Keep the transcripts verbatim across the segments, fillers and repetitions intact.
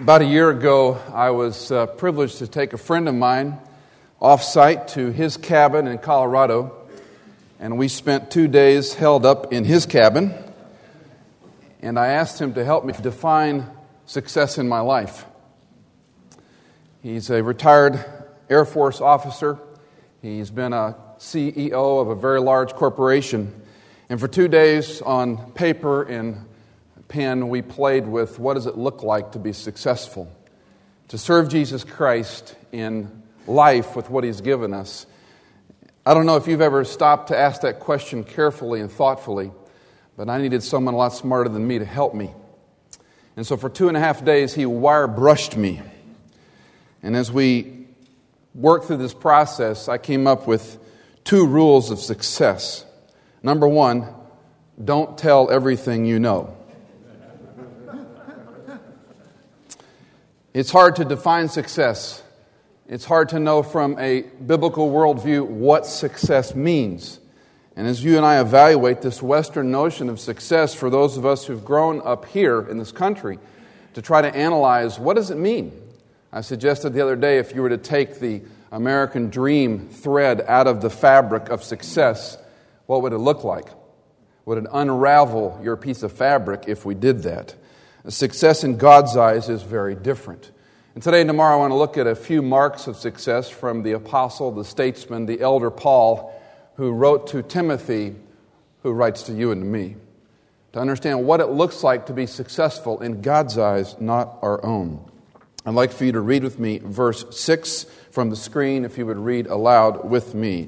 About a year ago, I was uh, privileged to take a friend of mine off-site to his cabin in Colorado, and we spent two days held up in his cabin, and I asked him to help me define success in my life. He's a retired Air Force officer. He's been a C E O of a very large corporation, and for two days on paper and pen, we played with what does it look like to be successful, to serve Jesus Christ in life with what He's given us. I don't know if you've ever stopped to ask that question carefully and thoughtfully, but I needed someone a lot smarter than me to help me. And so for two and a half days, he wire brushed me. And as we worked through this process, I came up with two rules of success. Number one, don't tell everything you know. It's hard to define success. It's hard to know from a biblical worldview what success means. And as you and I evaluate this Western notion of success for those of us who've grown up here in this country, to try to analyze what does it mean? I suggested the other day if you were to take the American dream thread out of the fabric of success, what would it look like? Would it unravel your piece of fabric if we did that? Success in God's eyes is very different. And today and tomorrow I want to look at a few marks of success from the apostle, the statesman, the elder Paul, who wrote to Timothy, who writes to you and to me, to understand what it looks like to be successful in God's eyes, not our own. I'd like for you to read with me verse six from the screen, if you would read aloud with me.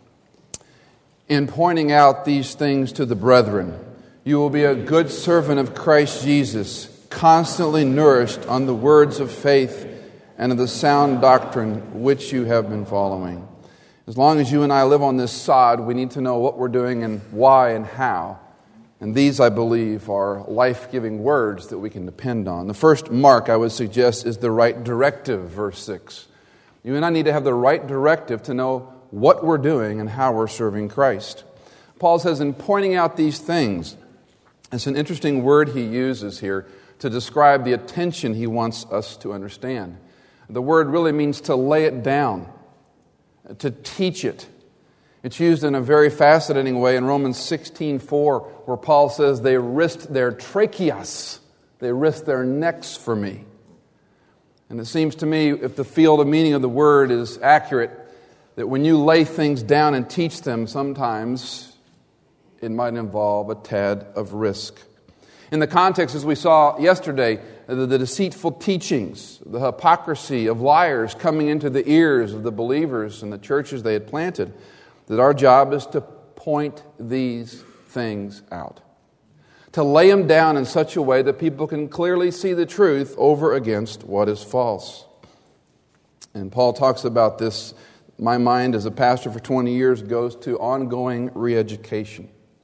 In pointing out these things to the brethren, you will be a good servant of Christ Jesus, constantly nourished on the words of faith and of the sound doctrine which you have been following. As long as you and I live on this sod, we need to know what we're doing and why and how. And these, I believe, are life-giving words that we can depend on. The first mark I would suggest is the right directive, verse six. You and I need to have the right directive to know what we're doing and how we're serving Christ. Paul says, in pointing out these things, it's an interesting word he uses here to describe the attention he wants us to understand. The word really means to lay it down, to teach it. It's used in a very fascinating way in Romans sixteen four, where Paul says they risked their tracheas, they risked their necks for me. And it seems to me, if the field of meaning of the word is accurate, that when you lay things down and teach them, sometimes it might involve a tad of risk. In the context, as we saw yesterday, the, the deceitful teachings, the hypocrisy of liars coming into the ears of the believers in the churches they had planted, that our job is to point these things out. To lay them down in such a way that people can clearly see the truth over against what is false. And Paul talks about this. My mind as a pastor for twenty years goes to ongoing re-education.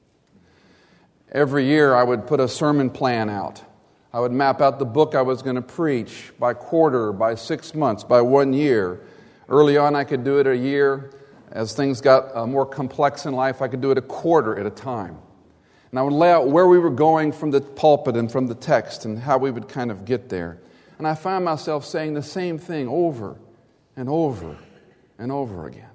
Every year I would put a sermon plan out. I would map out the book I was going to preach by quarter, by six months, by one year. Early on I could do it a year. As things got uh, more complex in life, I could do it a quarter at a time. And I would lay out where we were going from the pulpit and from the text and how we would kind of get there. And I found myself saying the same thing over and over and over again.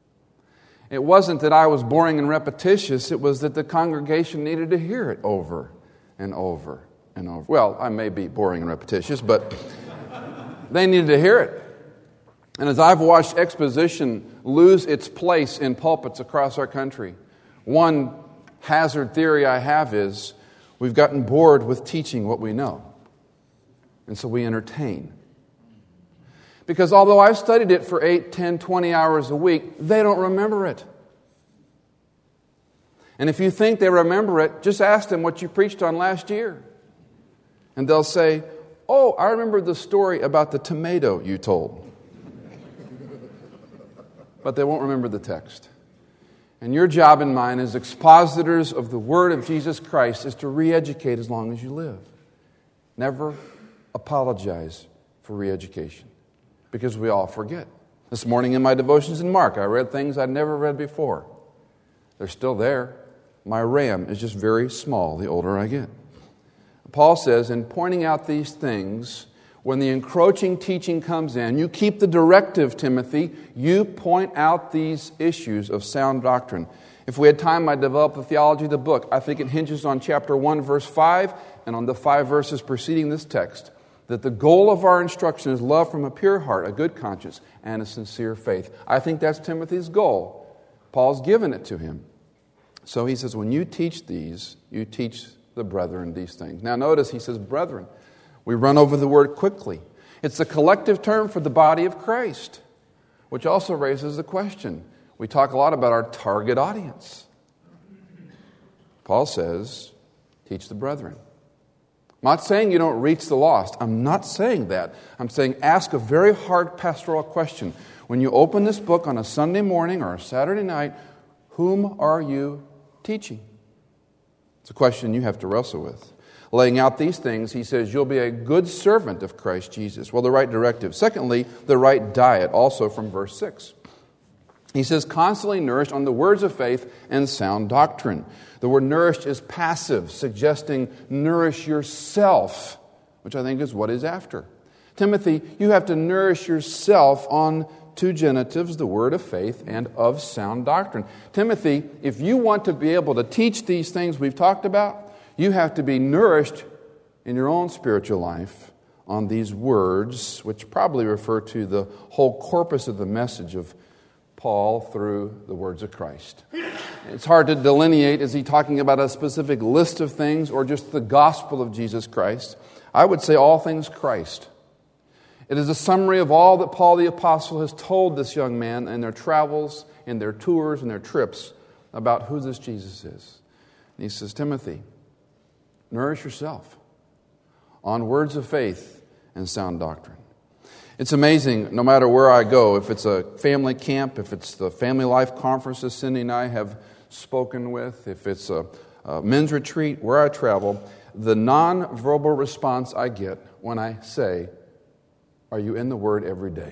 It wasn't that I was boring and repetitious, it was that the congregation needed to hear it over and over and over. Well, I may be boring and repetitious, but they needed to hear it. And as I've watched exposition lose its place in pulpits across our country, one hazard theory I have is we've gotten bored with teaching what we know. And so we entertain. Because although I've studied it for eight, ten, twenty hours a week, they don't remember it. And if you think they remember it, just ask them what you preached on last year. And they'll say, oh, I remember the story about the tomato you told. But they won't remember the text. And your job and mine as expositors of the Word of Jesus Christ is to re-educate as long as you live. Never apologize for re-education. Because we all forget. This morning in my devotions in Mark, I read things I'd never read before. They're still there. My RAM is just very small the older I get. Paul says, in pointing out these things, when the encroaching teaching comes in, you keep the directive, Timothy. You point out these issues of sound doctrine. If we had time, I'd develop the theology of the book. I think it hinges on chapter one, verse five, and on the five verses preceding this text, that the goal of our instruction is love from a pure heart, a good conscience, and a sincere faith. I think that's Timothy's goal. Paul's given it to him. So he says, when you teach these, you teach the brethren these things. Now notice he says, brethren. We run over the word quickly. It's a collective term for the body of Christ, which also raises the question. We talk a lot about our target audience. Paul says, teach the brethren. I'm not saying you don't reach the lost. I'm not saying that. I'm saying ask a very hard pastoral question. When you open this book on a Sunday morning or a Saturday night, whom are you teaching? It's a question you have to wrestle with. Laying out these things, he says, you'll be a good servant of Christ Jesus. Well, the right directive. Secondly, the right diet, also from verse six. He says, constantly nourished on the words of faith and sound doctrine. The word nourished is passive, suggesting nourish yourself, which I think is what he's after. Timothy, you have to nourish yourself on two genitives, the word of faith and of sound doctrine. Timothy, if you want to be able to teach these things we've talked about, you have to be nourished in your own spiritual life on these words, which probably refer to the whole corpus of the message of Paul through the words of Christ. It's hard to delineate, is he talking about a specific list of things or just the gospel of Jesus Christ? I would say all things Christ. It is a summary of all that Paul the Apostle has told this young man in their travels, in their tours, and their trips about who this Jesus is. And he says, Timothy, nourish yourself on words of faith and sound doctrine. It's amazing, no matter where I go, if it's a family camp, if it's the family life conferences Cindy and I have spoken with, if it's a, a men's retreat, where I travel, the non-verbal response I get when I say, are you in the Word every day?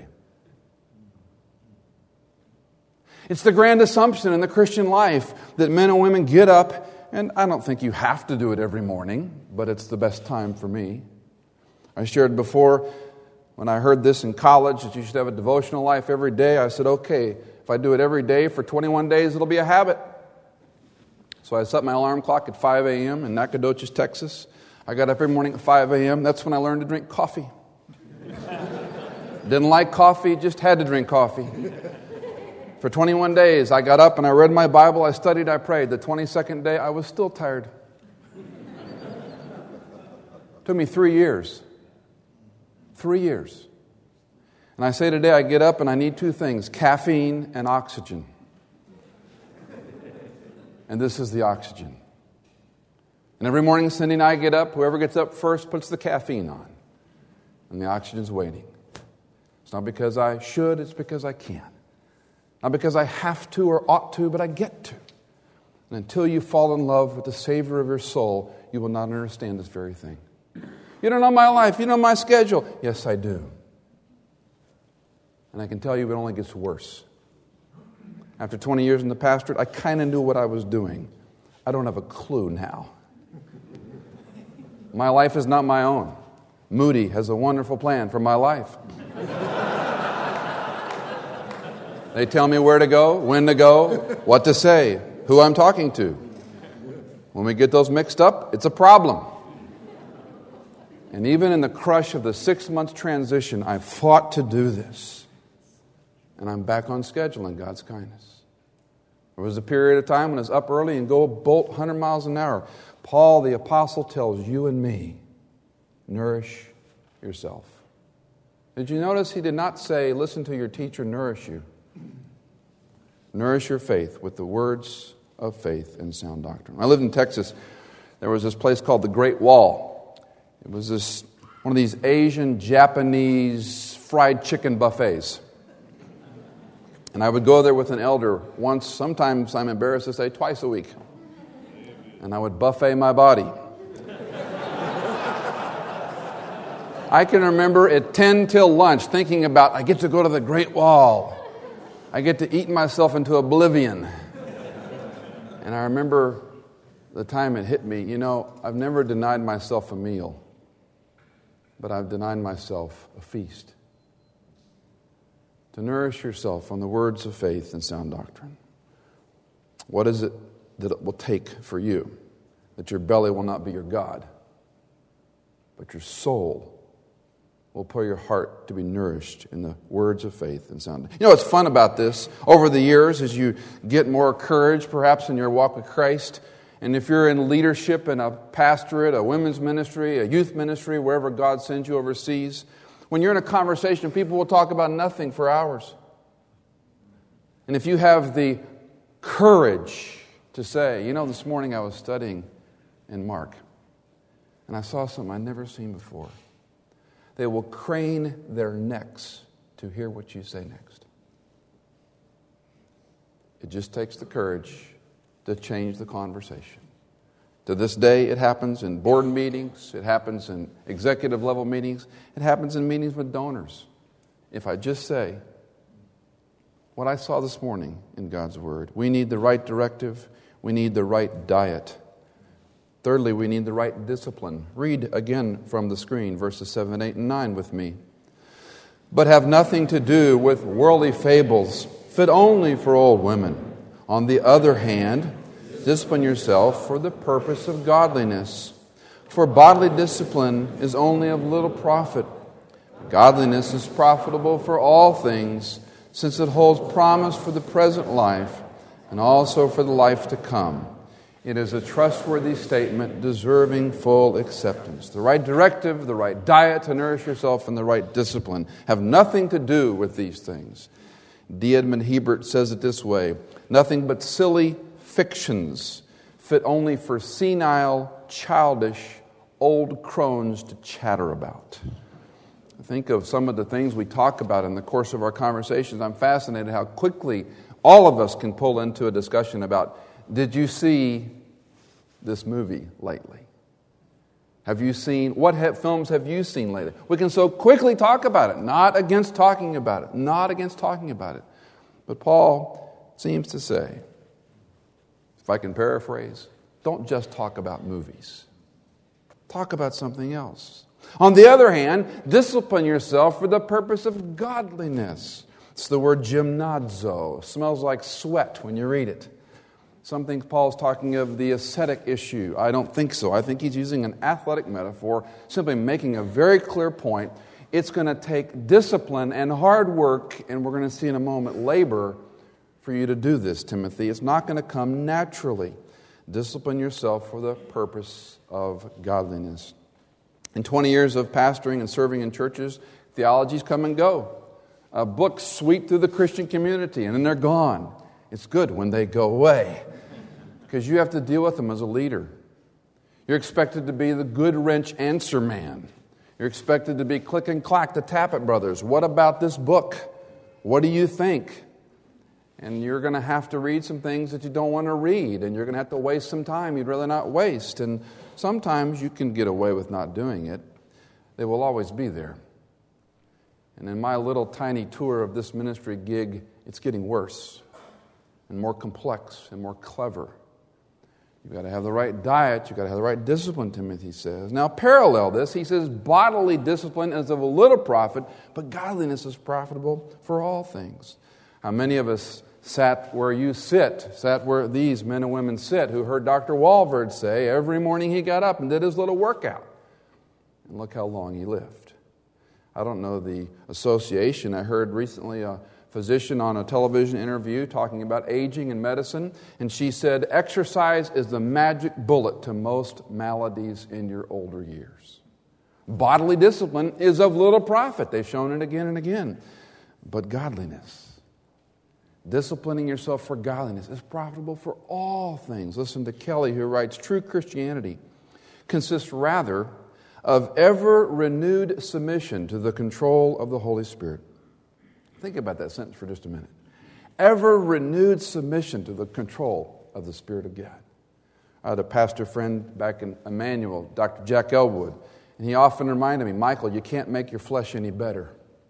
It's the grand assumption in the Christian life that men and women get up, and I don't think you have to do it every morning, but it's the best time for me. I shared before, when I heard this in college, that you should have a devotional life every day, I said, okay, if I do it every day for twenty-one days, it'll be a habit. So I set my alarm clock at five a.m. in Nacogdoches, Texas. I got up every morning at five a.m. That's when I learned to drink coffee. Didn't like coffee, just had to drink coffee. For twenty-one days, I got up and I read my Bible, I studied, I prayed. The twenty-second day, I was still tired. Took me three years. Three years. And I say today, I get up and I need two things, caffeine and oxygen. And this is the oxygen. And every morning, Cindy and I get up, whoever gets up first puts the caffeine on. And the oxygen's waiting. It's not because I should, it's because I can. Not because I have to or ought to, but I get to. And until you fall in love with the Savior of your soul, you will not understand this very thing. You don't know my life, you know my schedule. Yes, I do. And I can tell you it only gets worse. After twenty years in the pastorate, I kind of knew what I was doing. I don't have a clue now. My life is not my own. Moody has a wonderful plan for my life. They tell me where to go, when to go, what to say, who I'm talking to. When we get those mixed up, it's a problem. And even in the crush of the six-month transition, I fought to do this. And I'm back on schedule in God's kindness. There was a period of time when I was up early and go bolt one hundred miles an hour. Paul the Apostle tells you and me, nourish yourself. Did you notice he did not say, listen to your teacher nourish you? Nourish your faith with the words of faith and sound doctrine. When I lived in Texas, there was this place called the Great Wall. It was this one of these Asian, Japanese fried chicken buffets. And I would go there with an elder once, sometimes I'm embarrassed to say twice a week. And I would buffet my body. I can remember at ten till lunch thinking about, I get to go to the Great Wall. I get to eat myself into oblivion. And I remember the time it hit me, you know, I've never denied myself a meal. but I've denied myself a feast to nourish yourself on the words of faith and sound doctrine. What is it that it will take for you that your belly will not be your God, but your soul will put your heart to be nourished in the words of faith and sound. You know what's fun about this? Over the years, as you get more courage, perhaps in your walk with Christ, and if you're in leadership in a pastorate, a women's ministry, a youth ministry, wherever God sends you overseas, when you're in a conversation, people will talk about nothing for hours. And if you have the courage to say, you know, this morning I was studying in Mark, and I saw something I'd never seen before. They will crane their necks to hear what you say next. It just takes the courage to change the conversation. To this day, it happens in board meetings. It happens in executive level meetings. It happens in meetings with donors. If I just say what I saw this morning in God's Word, we need the right directive. We need the right diet. Thirdly, we need the right discipline. Read again from the screen, verses seven, eight, and nine with me. But have nothing to do with worldly fables, fit only for old women. On the other hand, discipline yourself for the purpose of godliness. For bodily discipline is only of little profit. Godliness is profitable for all things, since it holds promise for the present life and also for the life to come. It is a trustworthy statement deserving full acceptance. The right directive, the right diet to nourish yourself, and the right discipline have nothing to do with these things. D. Edmond Hebert says it this way: nothing but silly fictions fit only for senile, childish, old crones to chatter about. Think of some of the things we talk about in the course of our conversations. I'm fascinated how quickly all of us can pull into a discussion about, did you see this movie lately? Have you seen, what have, films have you seen lately? We can so quickly talk about it, not against talking about it, not against talking about it. But Paul seems to say, if I can paraphrase, don't just talk about movies. Talk about something else. On the other hand, discipline yourself for the purpose of godliness. It's the word gymnazo. It smells like sweat when you read it. Some think Paul's talking of the ascetic issue. I don't think so. I think he's using an athletic metaphor, simply making a very clear point. It's going to take discipline and hard work, and we're going to see in a moment labor for you to do this, Timothy. It's not going to come naturally. Discipline yourself for the purpose of godliness. In twenty years of pastoring and serving in churches, theologies come and go. Uh, books sweep through the Christian community, and then they're gone. It's good when they go away, because you have to deal with them as a leader. You're expected to be the good wrench answer man. You're expected to be click and clack, the Tappet brothers. What about this book? What do you think? And you're going to have to read some things that you don't want to read, and you're going to have to waste some time you'd rather not waste. And sometimes you can get away with not doing it. They will always be there. And in my little tiny tour of this ministry gig, it's getting worse and more complex and more clever. You've got to have the right diet. You've got to have the right discipline, Timothy says. Now, parallel this, he says, bodily discipline is of a little profit, but godliness is profitable for all things. How many of us sat where you sit, sat where these men and women sit, who heard Doctor Walvoord say every morning he got up and did his little workout. And look how long he lived. I don't know the association. I heard recently a physician on a television interview talking about aging and medicine, and she said, exercise is the magic bullet to most maladies in your older years. Bodily discipline is of little profit. They've shown it again and again. But godliness, disciplining yourself for godliness, is profitable for all things. Listen to Kelly, who writes, true Christianity consists rather of ever renewed submission to the control of the Holy Spirit. Think about that sentence for just a minute. Ever renewed submission to the control of the Spirit of God. I had a pastor friend back in Emmanuel, Doctor Jack Elwood, and he often reminded me, Michael, you can't make your flesh any better.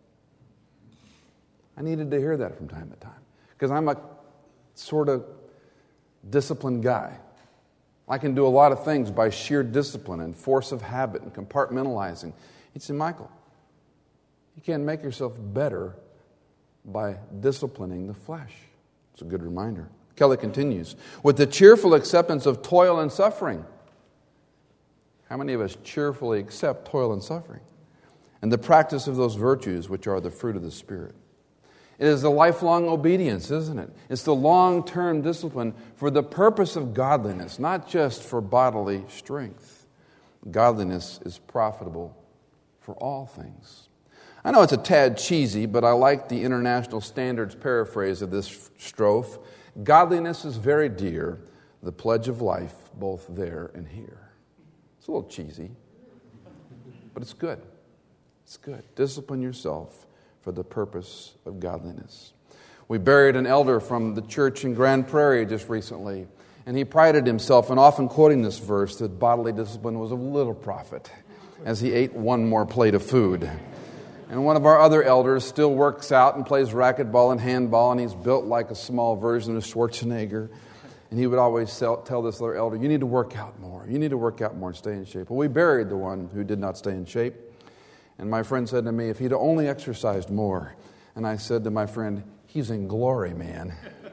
I needed to hear that from time to time, because I'm a sort of disciplined guy. I can do a lot of things by sheer discipline and force of habit and compartmentalizing. He said, Michael, you can't make yourself better by disciplining the flesh. It's a good reminder. Kelly continues, with the cheerful acceptance of toil and suffering. How many of us cheerfully accept toil and suffering? And the practice of those virtues which are the fruit of the Spirit. It is a lifelong obedience, isn't it? It's the long-term discipline for the purpose of godliness, not just for bodily strength. Godliness is profitable for all things. I know it's a tad cheesy, but I like the International Standards paraphrase of this strophe. Godliness is very dear, the pledge of life, both there and here. It's a little cheesy, but it's good. It's good. Discipline yourself for the purpose of godliness. We buried an elder from the church in Grand Prairie just recently, and he prided himself in often quoting this verse that bodily discipline was of little profit as he ate one more plate of food. And one of our other elders still works out and plays racquetball and handball, and he's built like a small version of Schwarzenegger. And he would always tell, tell this other elder, you need to work out more. You need to work out more and stay in shape. Well, we buried the one who did not stay in shape. And my friend said to me, if he'd only exercised more. And I said to my friend, he's in glory, man.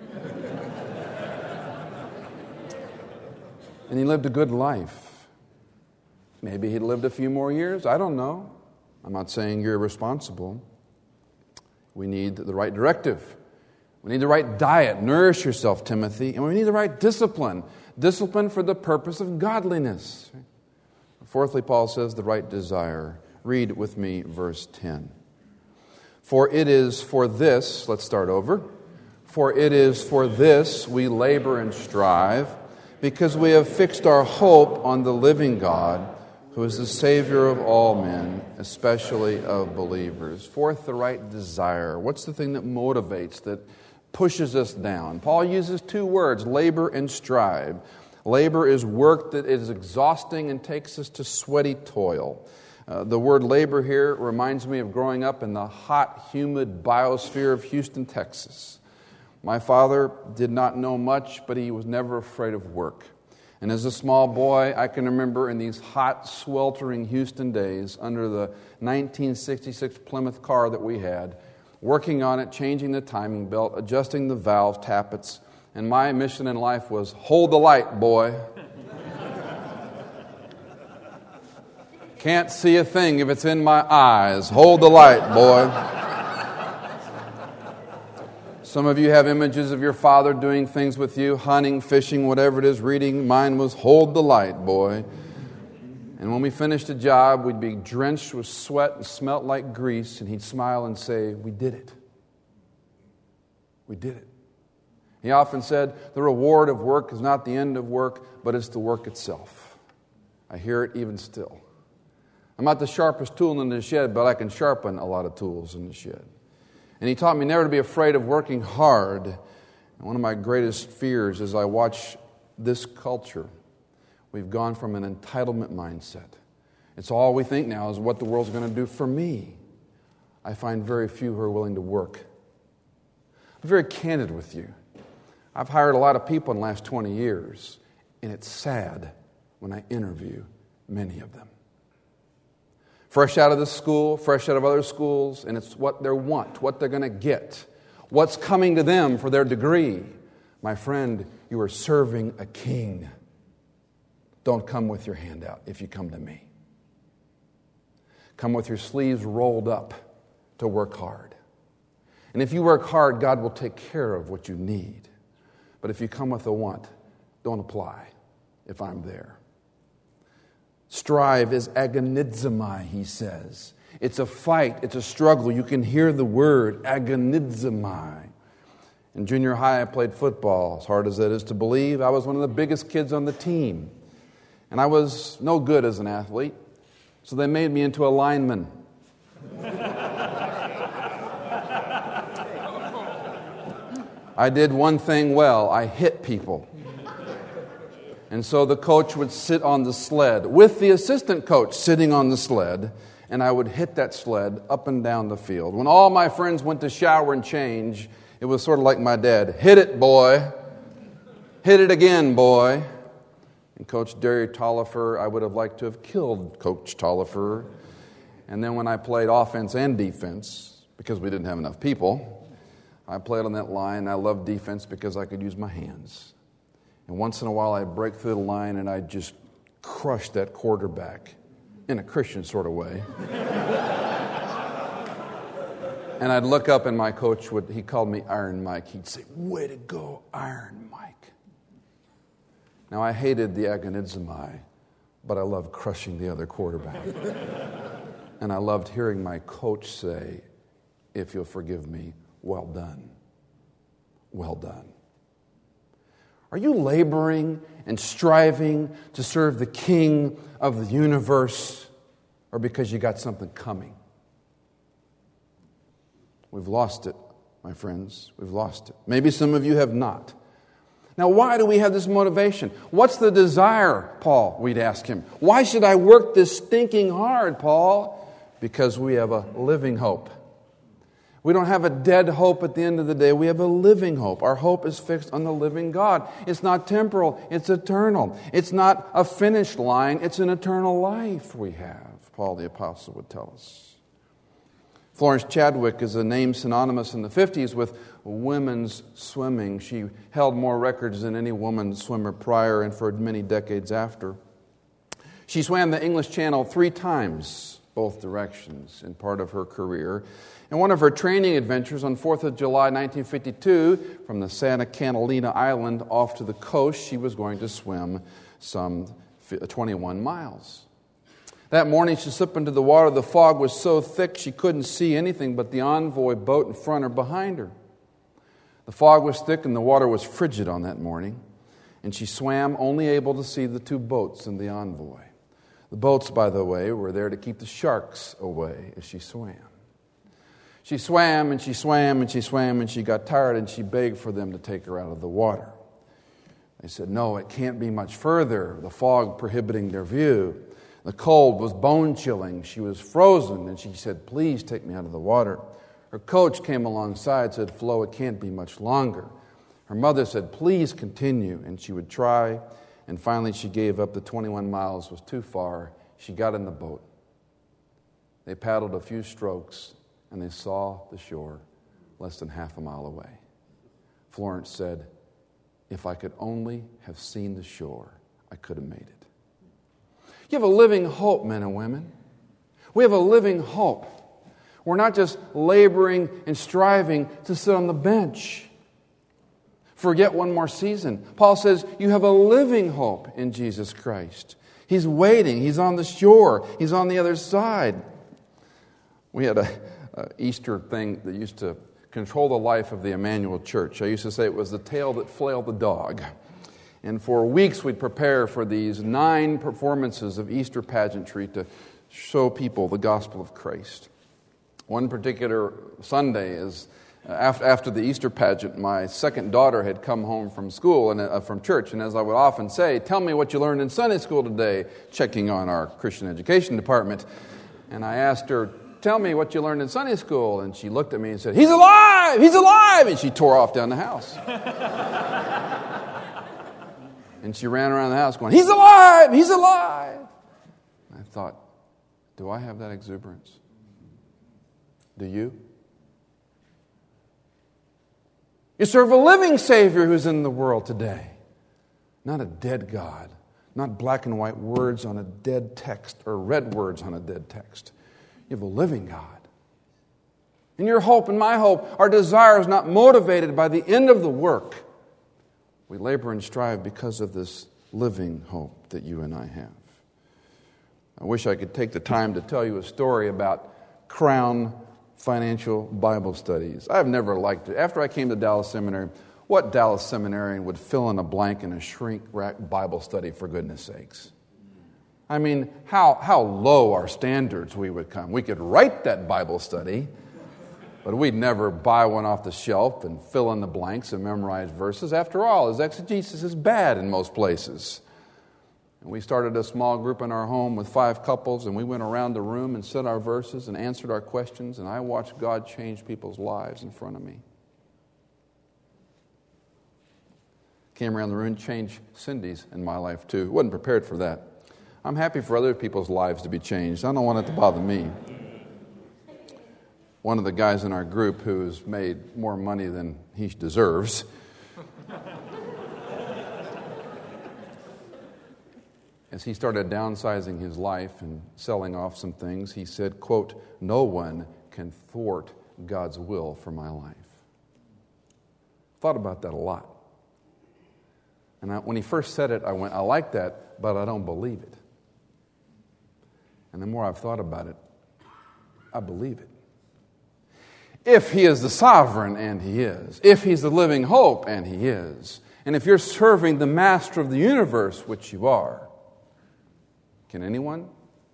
And he lived a good life. Maybe he'd lived a few more years. I don't know. I'm not saying you're irresponsible. We need the right directive. We need the right diet. Nourish yourself, Timothy. And we need the right discipline. Discipline for the purpose of godliness. Fourthly, Paul says the right desire. Read with me verse ten. For it is for this, let's start over. For it is for this we labor and strive, because we have fixed our hope on the living God, who is the Savior of all men, especially of believers. Fourth, the right desire. What's the thing that motivates, that pushes us down? Paul uses two words, labor and strive. Labor is work that is exhausting and takes us to sweaty toil. Uh, the word labor here reminds me of growing up in the hot, humid biosphere of Houston, Texas. My father did not know much, but he was never afraid of work. And as a small boy, I can remember in these hot, sweltering Houston days, under the nineteen sixty-six Plymouth car that we had, working on it, changing the timing belt, adjusting the valve tappets, and my mission in life was, hold the light, boy. Can't see a thing if it's in my eyes. Hold the light, boy. Some of you have images of your father doing things with you, hunting, fishing, whatever it is, reading. Mine was, hold the light, boy. And when we finished a job, we'd be drenched with sweat and smelt like grease, and he'd smile and say, we did it. We did it. He often said, the reward of work is not the end of work, but it's the work itself. I hear it even still. I'm not the sharpest tool in the shed, but I can sharpen a lot of tools in the shed. And he taught me never to be afraid of working hard. And one of my greatest fears is I watch this culture. We've gone from an entitlement mindset. It's all we think now is what the world's going to do for me. I find very few who are willing to work. I'm very candid with you. I've hired a lot of people in the last twenty years, and it's sad when I interview many of them. Fresh out of this school, fresh out of other schools, and it's what they want, what they're going to get, what's coming to them for their degree. My friend, you are serving a king. Don't come with your hand out if you come to me. Come with your sleeves rolled up to work hard. And if you work hard, God will take care of what you need. But if you come with a want, don't apply if I'm there. Strive is agonizomai, he says. It's a fight. It's a struggle. You can hear the word agonizomai. In junior high, I played football. As hard as that is to believe, I was one of the biggest kids on the team. And I was no good as an athlete, so they made me into a lineman. I did one thing well. I hit people. And so the coach would sit on the sled with the assistant coach sitting on the sled, and I would hit that sled up and down the field. When all my friends went to shower and change, it was sort of like my dad. Hit it, boy. Hit it again, boy. And Coach Derry Tollifer, I would have liked to have killed Coach Tollifer. And then when I played offense and defense, because we didn't have enough people, I played on that line. I loved defense because I could use my hands. And once in a while, I'd break through the line and I'd just crush that quarterback in a Christian sort of way. And I'd look up and my coach would, he called me Iron Mike. He'd say, "Way to go, Iron Mike." Now, I hated the agonizomai, but I loved crushing the other quarterback. And I loved hearing my coach say, "If you'll forgive me, well done. Well done." Are you laboring and striving to serve the King of the universe, or because you got something coming? We've lost it, my friends. We've lost it. Maybe some of you have not. Now, why do we have this motivation? What's the desire, Paul? We'd ask him. Why should I work this stinking hard, Paul? Because we have a living hope. We don't have a dead hope at the end of the day. We have a living hope. Our hope is fixed on the living God. It's not temporal. It's eternal. It's not a finished line. It's an eternal life we have, Paul the Apostle would tell us. Florence Chadwick is a name synonymous in the fifties with women's swimming. She held more records than any woman swimmer prior and for many decades after. She swam the English Channel three times, both directions, in part of her career. And one of her training adventures on fourth of July nineteen fifty-two, from the Santa Catalina Island off to the coast, she was going to swim some twenty-one miles. That morning she slipped into the water. The fog was so thick she couldn't see anything but the Envoy boat in front or behind her. The fog was thick and the water was frigid on that morning, and she swam only able to see the two boats and the Envoy. The boats, by the way, were there to keep the sharks away as she swam. She swam and she swam and she swam and she got tired and she begged for them to take her out of the water. They said, "No, it can't be much further," the fog prohibiting their view. The cold was bone-chilling. She was frozen, and she said, "Please take me out of the water." Her coach came alongside, said, "Flo, it can't be much longer." Her mother said, "Please continue," and she would try, and finally she gave up. The twenty-one miles was too far. She got in the boat. They paddled a few strokes, and they saw the shore less than half a mile away. Florence said, "If I could only have seen the shore, I could have made it." You have a living hope, men and women. We have a living hope. We're not just laboring and striving to sit on the bench. Forget one more season. Paul says you have a living hope in Jesus Christ. He's waiting. He's on the shore. He's on the other side. We had a, a Easter thing that used to control the life of the Emmanuel Church. I used to say it was the tail that flailed the dog. And for weeks we'd prepare for these nine performances of Easter pageantry to show people the gospel of Christ. One particular Sunday is after, after the Easter pageant, my second daughter had come home from school and uh, from church. And as I would often say, "Tell me what you learned in Sunday school today," checking on our Christian education department. And I asked her, "Tell me what you learned in Sunday school." And she looked at me and said, "He's alive! He's alive!" And she tore off down the house. And she ran around the house going, "He's alive! He's alive!" And I thought, do I have that exuberance? Do you? You serve a living Savior who's in the world today. Not a dead God. Not black and white words on a dead text or red words on a dead text. You have a living God. And your hope and my hope, our desire is not motivated by the end of the work. We labor and strive because of this living hope that you and I have. I wish I could take the time to tell you a story about Crown Financial Bible Studies. I've never liked it. After I came to Dallas Seminary, what Dallas seminarian would fill in a blank in a shrink-wrap Bible study, for goodness sakes? I mean, how, how low our standards we would come. We could write that Bible study, but we'd never buy one off the shelf and fill in the blanks and memorize verses. After all, his exegesis is bad in most places. And we started a small group in our home with five couples, and we went around the room and said our verses and answered our questions, and I watched God change people's lives in front of me. Came around the room, changed Cindy's in my life too. Wasn't prepared for that. I'm happy for other people's lives to be changed. I don't want it to bother me. one of the guys in our group who's made more money than he deserves. As he started downsizing his life and selling off some things, he said, quote, "No one can thwart God's will for my life." Thought about that a lot. And I, when he first said it, I went, I like that, but I don't believe it. And the more I've thought about it, I believe it. If he is the sovereign, and he is. If he's the living hope, and he is. And if you're serving the master of the universe, which you are, can anyone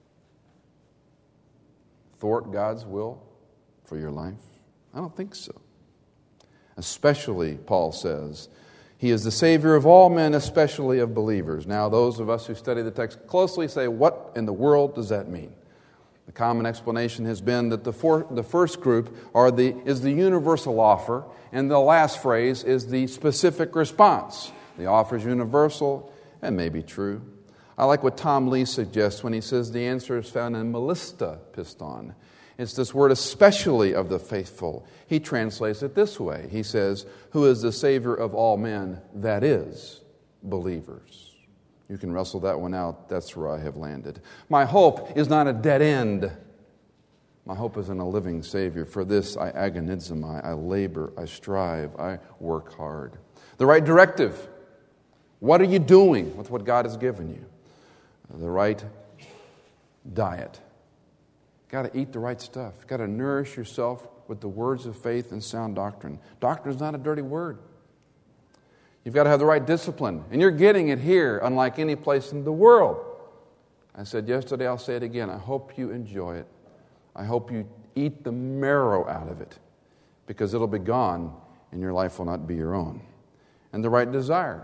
thwart God's will for your life? I don't think so. Especially, Paul says, he is the Savior of all men, especially of believers. Now, those of us who study the text closely say, what in the world does that mean? The common explanation has been that the, for, the first group are the, is the universal offer, and the last phrase is the specific response. The offer is universal, and may be true. I like what Tom Lee suggests when he says the answer is found in melista piston. It's this word especially of the faithful. He translates it this way. He says, who is the Savior of all men, that is, believers. You can wrestle that one out. That's where I have landed. My hope is not a dead end. My hope is in a living Savior. For this I agonizomai, I labor, I strive, I work hard. The right directive. What are you doing with what God has given you? The right diet. Got to eat the right stuff. Got to nourish yourself with the words of faith and sound doctrine. Doctrine is not a dirty word. You've got to have the right discipline. And you're getting it here, unlike any place in the world. I said yesterday, I'll say it again. I hope you enjoy it. I hope you eat the marrow out of it, because it'll be gone and your life will not be your own. And the right desire.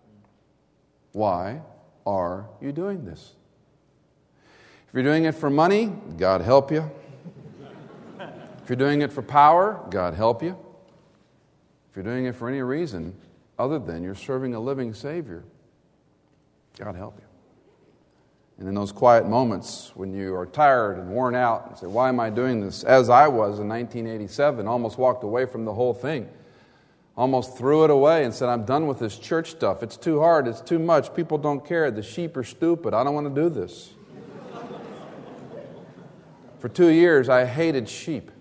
Why are you doing this? If you're doing it for money, God help you. If you're doing it for power, God help you. If you're doing it for any reason other than you're serving a living Savior, God help you. And in those quiet moments when you are tired and worn out and say, why am I doing this? As I was in nineteen eighty-seven, almost walked away from the whole thing. Almost threw it away and said, I'm done with this church stuff. It's too hard. It's too much. People don't care. The sheep are stupid. I don't want to do this. For two years, I hated sheep.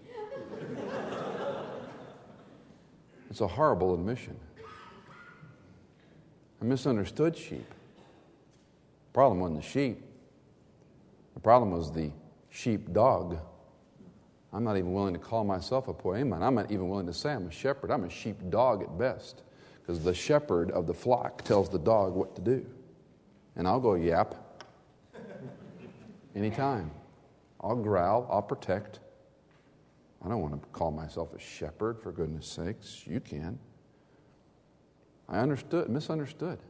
It's a horrible admission. I misunderstood sheep. The problem wasn't the sheep. The problem was the sheep dog. I'm not even willing to call myself a poeman. I'm not even willing to say I'm a shepherd. I'm a sheep dog at best, because the shepherd of the flock tells the dog what to do. And I'll go yap anytime. I'll growl. I'll protect. I don't want to call myself a shepherd, for goodness sakes. You can. I understood, misunderstood.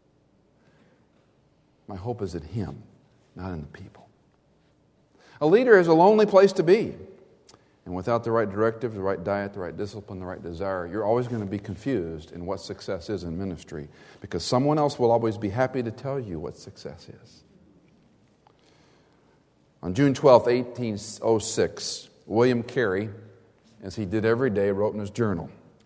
My hope is in Him, not in the people. A leader is a lonely place to be. And without the right directive, the right diet, the right discipline, the right desire, you're always going to be confused in what success is in ministry, because someone else will always be happy to tell you what success is. On June twelfth, eighteen oh six, William Carey, as he did every day, wrote in his journal,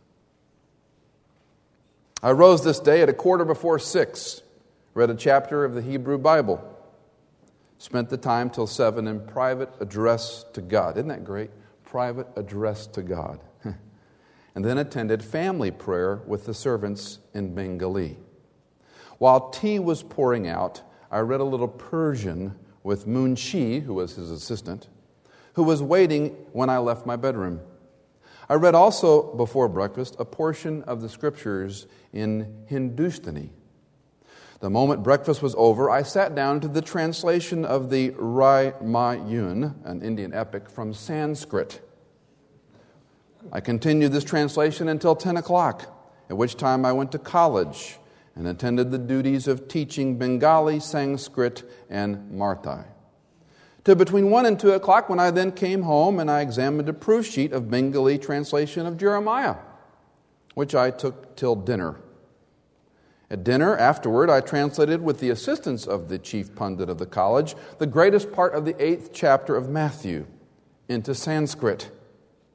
I rose this day at a quarter before six, read a chapter of the Hebrew Bible, spent the time till seven in private address to God. Isn't that great? Private address to God. And then attended family prayer with the servants in Bengali. While tea was pouring out, I read a little Persian with Munshi, who was his assistant, who was waiting when I left my bedroom. I read also, before breakfast, a portion of the scriptures in Hindustani. The moment breakfast was over, I sat down to the translation of the Ramayana, an Indian epic, from Sanskrit. I continued this translation until ten o'clock, at which time I went to college and attended the duties of teaching Bengali, Sanskrit, and Marathi. To between one and two o'clock, when I then came home and I examined a proof sheet of Bengali translation of Jeremiah, which I took till dinner. At dinner, afterward, I translated with the assistance of the chief pundit of the college the greatest part of the eighth chapter of Matthew into Sanskrit.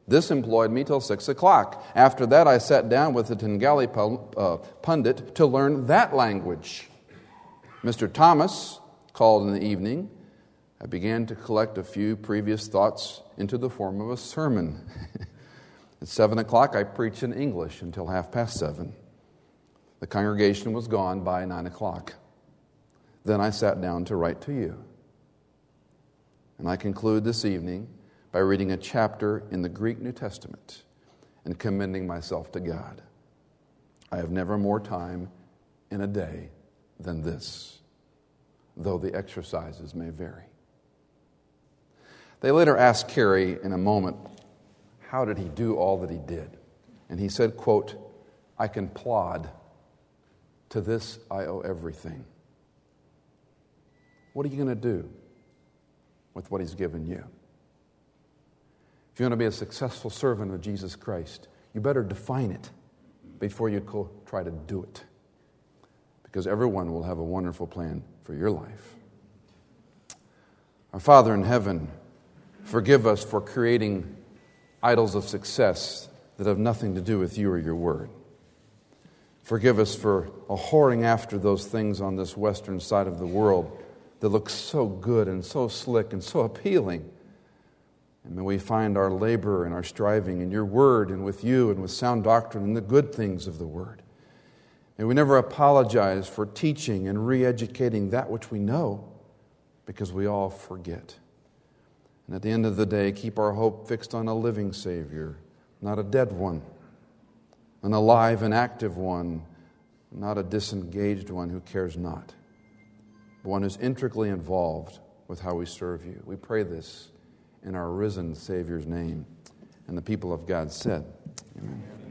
This employed me till six o'clock. After that, I sat down with the Tengali uh, pundit to learn that language. Mister Thomas called in the evening. I began to collect a few previous thoughts into the form of a sermon. At seven o'clock, I preached in English until half past seven. The congregation was gone by nine o'clock. Then I sat down to write to you. And I conclude this evening by reading a chapter in the Greek New Testament and commending myself to God. I have never more time in a day than this, though the exercises may vary. They later asked Carey in a moment, how did he do all that he did? And he said, quote, I can plod. To this I owe everything. What are you going to do with what he's given you? If you want to be a successful servant of Jesus Christ, you better define it before you go try to do it. Because everyone will have a wonderful plan for your life. Our Father in heaven, forgive us for creating idols of success that have nothing to do with you or your word. Forgive us for a whoring after those things on this western side of the world that look so good and so slick and so appealing. And may we find our labor and our striving in your word and with you and with sound doctrine and the good things of the word. May we never apologize for teaching and re-educating that which we know, because we all forget. And at the end of the day, keep our hope fixed on a living Savior, not a dead one, an alive and active one, not a disengaged one who cares not, but one who's intricately involved with how we serve you. We pray this in our risen Savior's name. And the people of God said, amen.